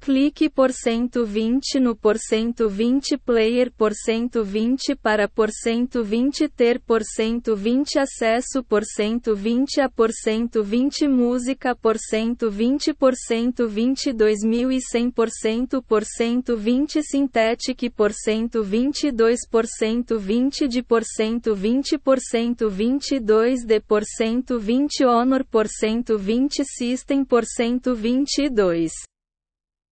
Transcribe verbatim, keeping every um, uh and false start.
Clique por cento vinte no por cento vinte player por cento vinte para por cento vinte ter por cento vinte acesso por cento vinte a por cento vinte música por cento vinte por cento vinte dois mil e cem por cento por cento vinte synthetic por cento vinte e dois por cento vinte de por cento vinte por cento vinte e dois de por cento vinte honor por cento vinte system por cento vinte e dois